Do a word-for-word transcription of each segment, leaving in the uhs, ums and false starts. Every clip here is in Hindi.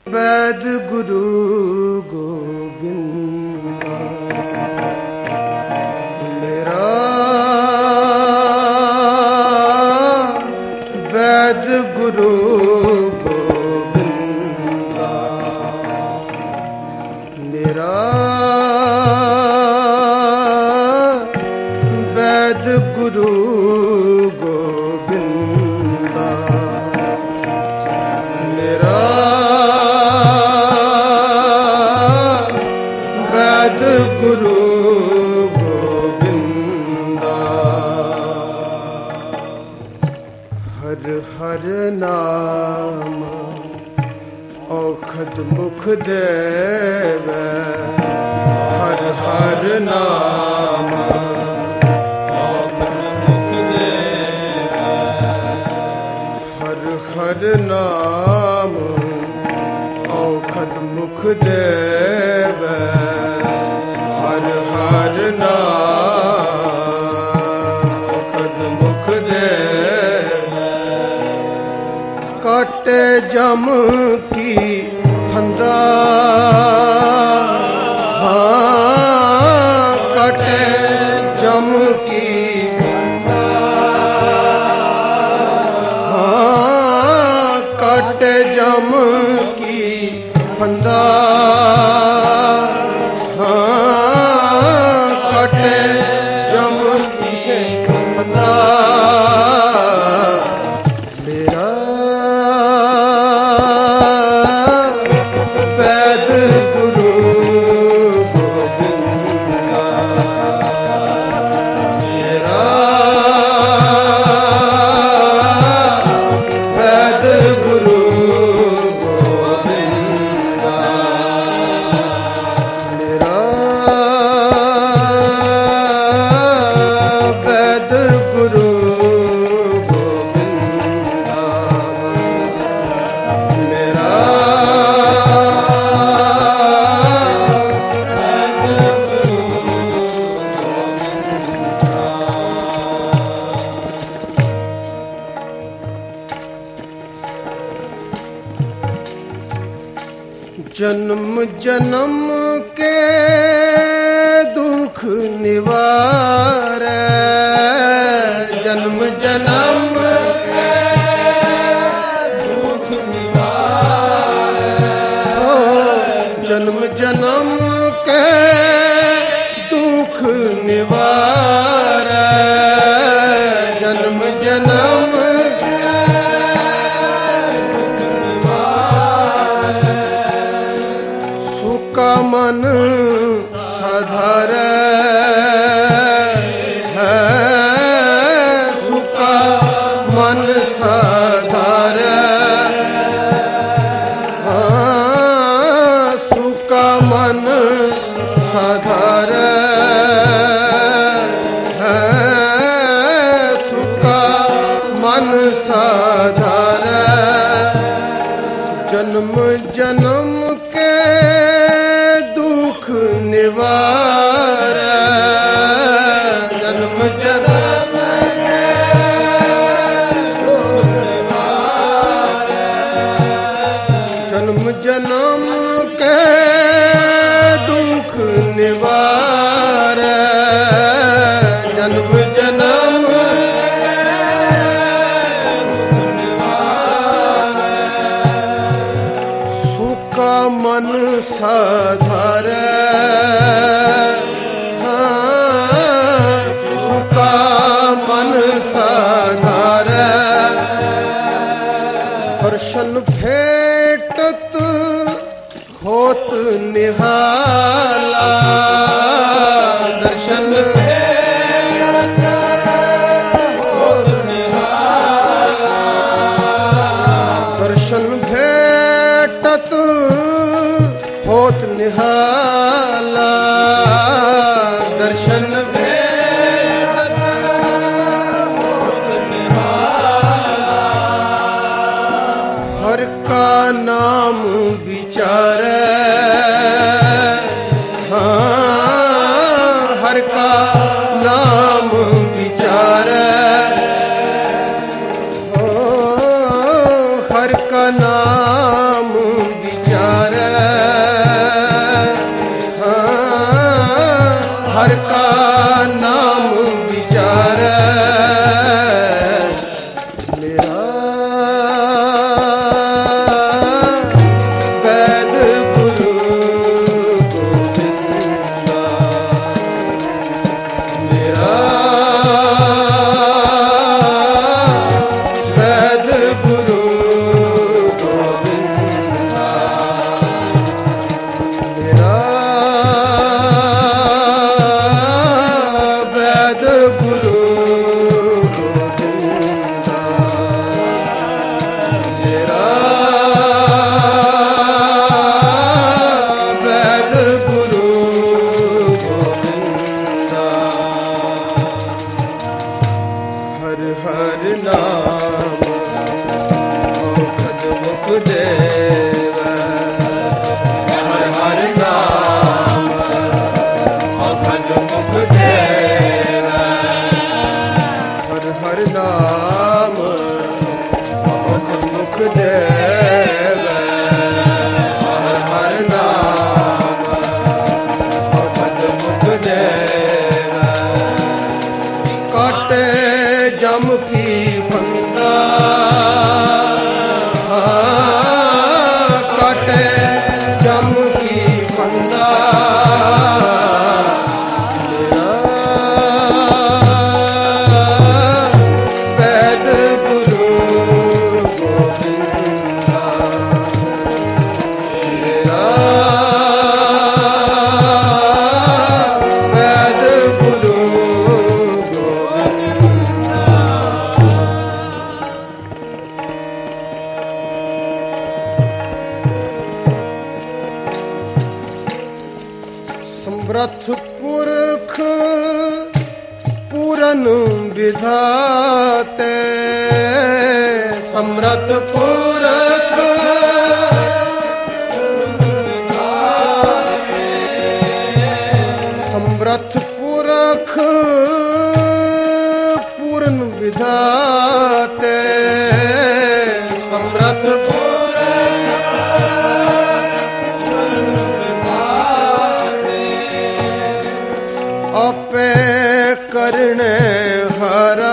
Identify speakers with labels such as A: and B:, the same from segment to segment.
A: वैद गुरु गोविंद मेरा वैद गुरु गोविंद मेरा वैद गुरु गोविंद मेरा वैद गुरु गोविंद हर हर नाम औखद मुख देवै हर हर नाम हर नाम औखद मुख देवै हर हर नाम औखद मुख देवै काटे जम की फंदा हाँ काटे जम की काटे जम की फंदा हाँ काटे जम की फंदा मेरा वैद गुरु गोविंद मेरा वैद गुरु जन्म जन्म के दुख निवारे जन्म जन्म के दुख निवारे ओ जन्म जन्म के दुख निवारे जन्म जन्म मन साधारे है सुका मन साधारे हाँ सुका मन साधारे है सुका मन साधारे जन्म जन्म के दुख निवारे जन्म जन्म के दुख निवारे जन्म जन्म के दुख निवारे जन्म जन्म सुका मन साधारे सुका मन साधारे दर्शन भेटत होत निहाला दर्शन भेटत होत निहाला दर्शन भेटत होत निहाला दर्शन भेटत होत निहाला हर का नाम विचारे हाँ हर का नाम विचारे हर का नाम विचार काटे जम की फंदा समर्थ पुरख पूरन विधाते समर्थ पुरख समर्थ पुरख पूरन विधाते समर्थ आपे करने हरा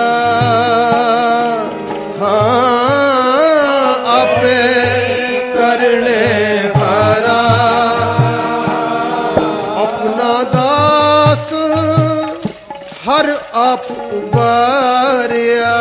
A: हाँ आपे करने हरा अपना दास हर आप उबारिया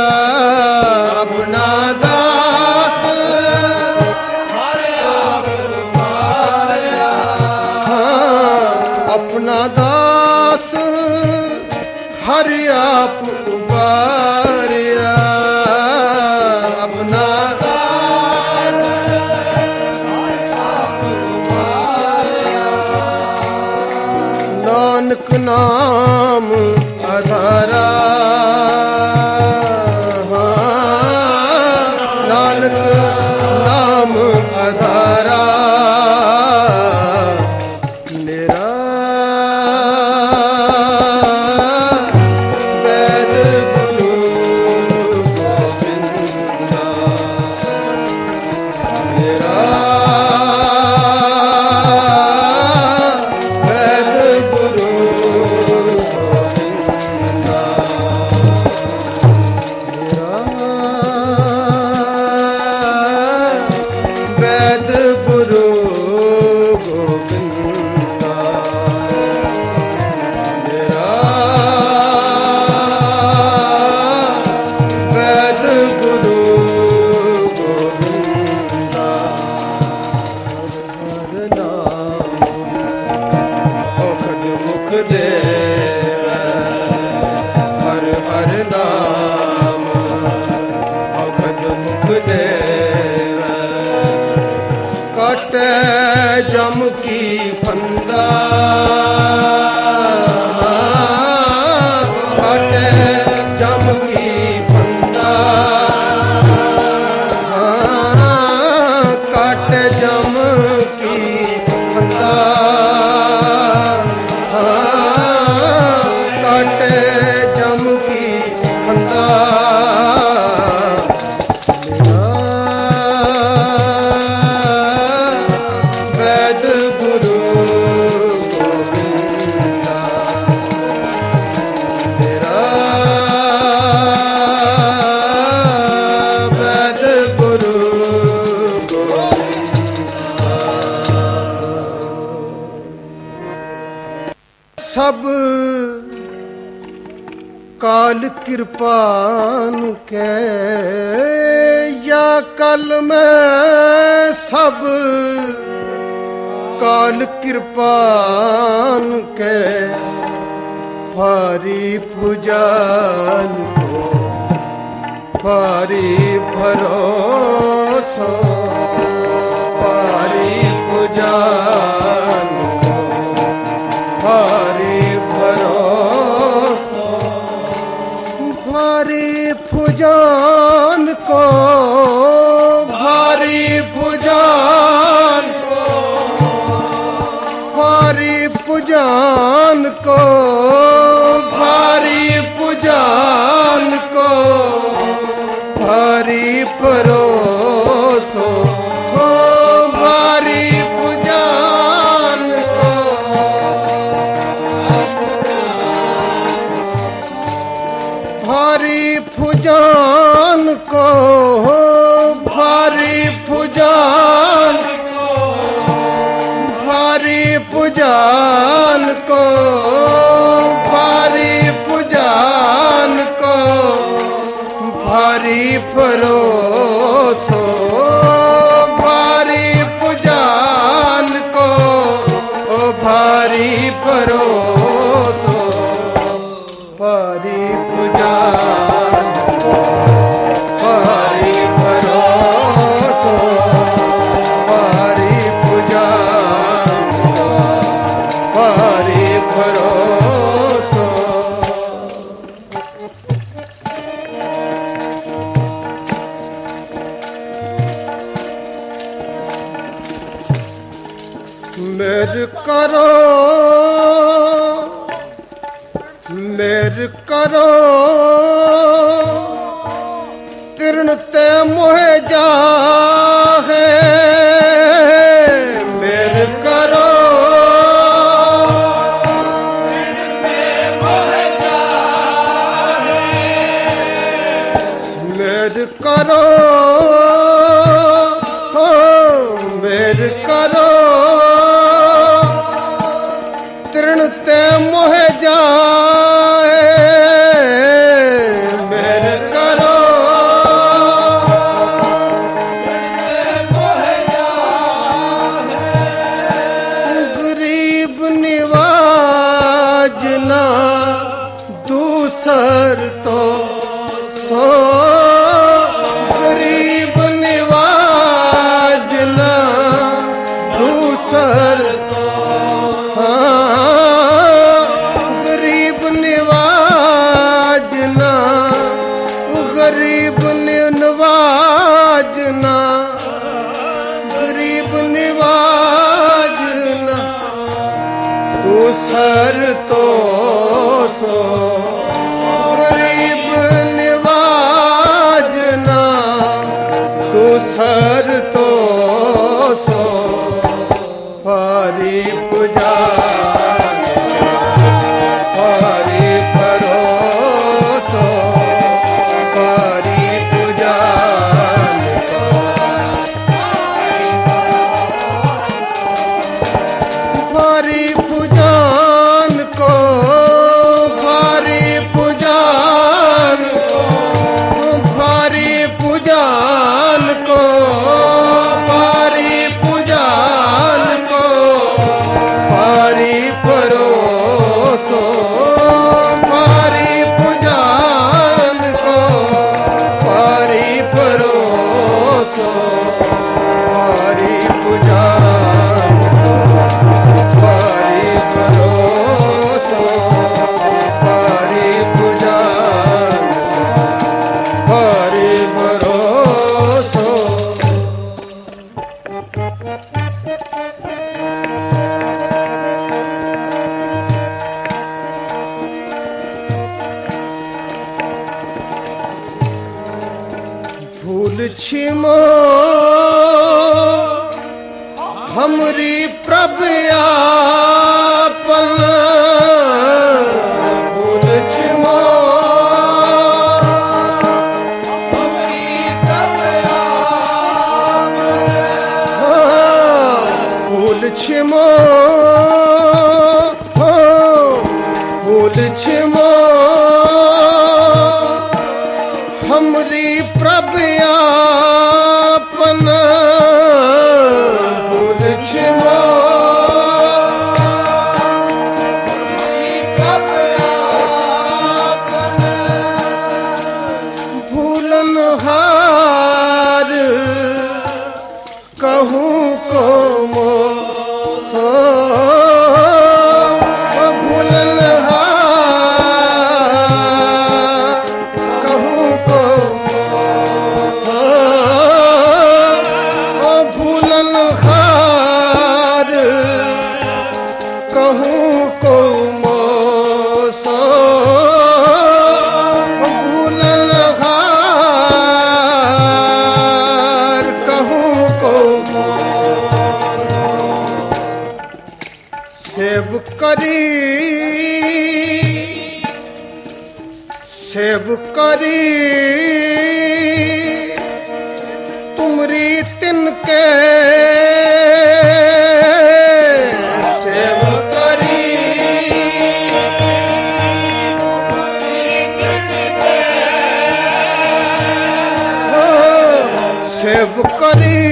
A: अपना दास हर आप उबारिया हाँ अपना दास हर आप उबारिया अपना नानक नाम आधारा हाँ नानक नाम आधारा जम की फंदा काटे जम की फंदा काटे जम की फंदा काटे जम की फंदा सब काल कृपान के या कल में सब काल कृपान के भारी पूजन को भारी भरोसा भारी पूजन भारी भरोसा भारी पूजन को भारी पूजन को भारी पूजन को भारी पूजन को भारी परोसो भारी पूजन मेर करो मेर करो तिरण ते मोहे जाहे मेर करो मेर करो हो मेर करो तिरण ते मोहे जाए मेर करो गरीब निवाज ना दूसर तो सो गरीब निवाज ना दूसर हाँ गरीब निवाज ना गरीब निवाज ना गरीब निवाज ना दूसर तो सो गरीब निवाज ना दूसर तो सो हरि पूजा हरि परोसो हरि पूजा हरि पूजन को हरि पूजन हरि पूजन को हरि पूजन को हरि परोसो हरि पूजन को हरि परोसो हरि पूजन हरि परोसो हरि पूजन हरि परोसो भूल छिमो हमरी प्रभु आपन भूल छिमो हमरी प्रभु आपन भूल छिमो भूल छिमो हमरी प्रभु आपन भूल छिमो भूलन हार कहूँ को मो सो भूलन हार कहूँ को ओ भूलन हार कहूँ को मोसो भूलन हार कहूँ को सेव करी सेव करी तुमरी तिनके सेव करी हो सेव करी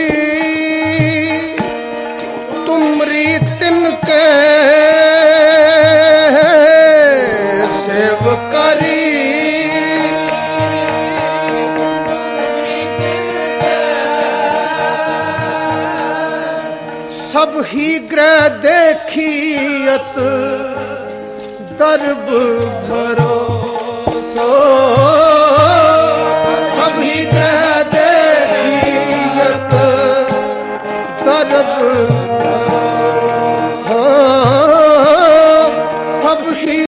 A: तुमरी तिनके सेव करी सब ही ग्रह देखियत दर्ब भरोसो सब ही ग्रह देखियत दर्ब रब